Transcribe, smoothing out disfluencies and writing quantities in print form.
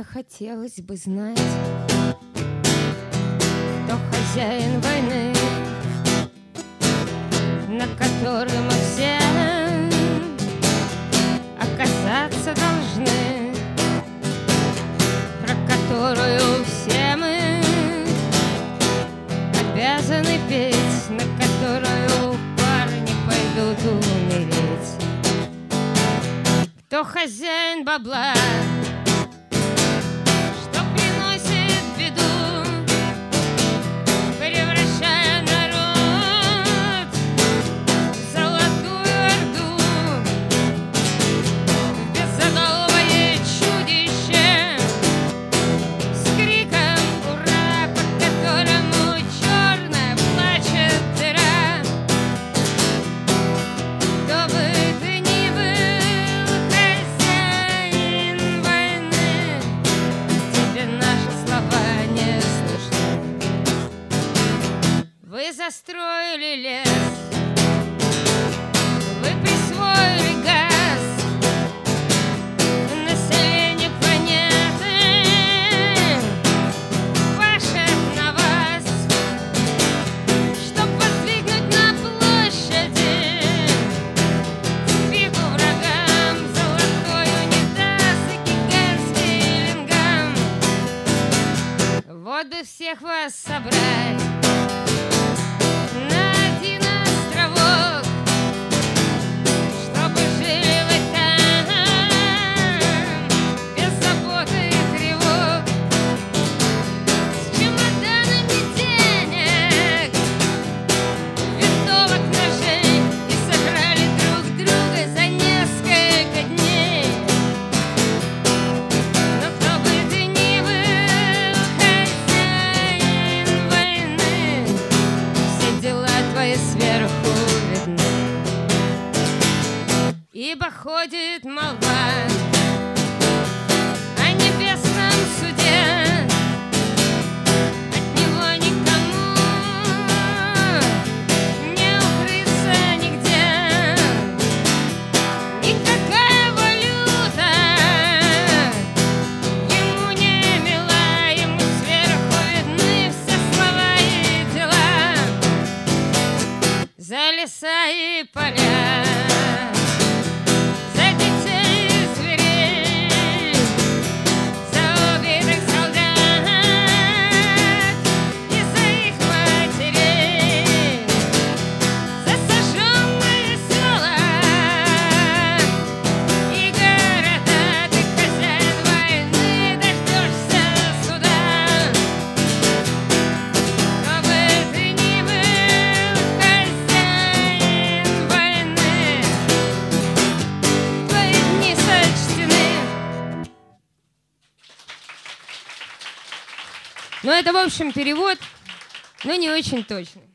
Мне хотелось бы знать, кто хозяин войны, на которой мы все оказаться должны, про которую все мы обязаны петь, на которую парни пойдут умереть. Кто хозяин бабла, что приносит беду, превращая народ в золотую орду, в безголовое чудище с криком «Ура!», по которому черная плачет дыра. Кто бы ты ни был, хозяин войны, тебе наши слова не слышны. Вы застроили лес, вы присвоили газ населению планеты, пашет на вас, чтоб воздвигнуть на площади спику врагам, золотой унитаз и гигантский лингам. Вот бы всех вас собрать на один островок, чтобы жили вы там без заботы и тревог, с чемоданами денег, винтовок, ножей, и сожрали друг друга за несколько дней. Но кто бы ты ни был, хозяин войны, все дела твои сверху видны. Ибо ходит молва о небесном суде, от него никому не укрыться нигде. Никакая валюта ему не мила, ему сверху видны все слова и дела, за леса и поля, за детей и зверей, за убитых солдат и за их матерей, за сожженные села и города. Ты хозяин войны, дождешься суда. Кто бы ты ни был, хозяин войны, твои дни сочтены. Ну, это, в общем, перевод, но не очень точный.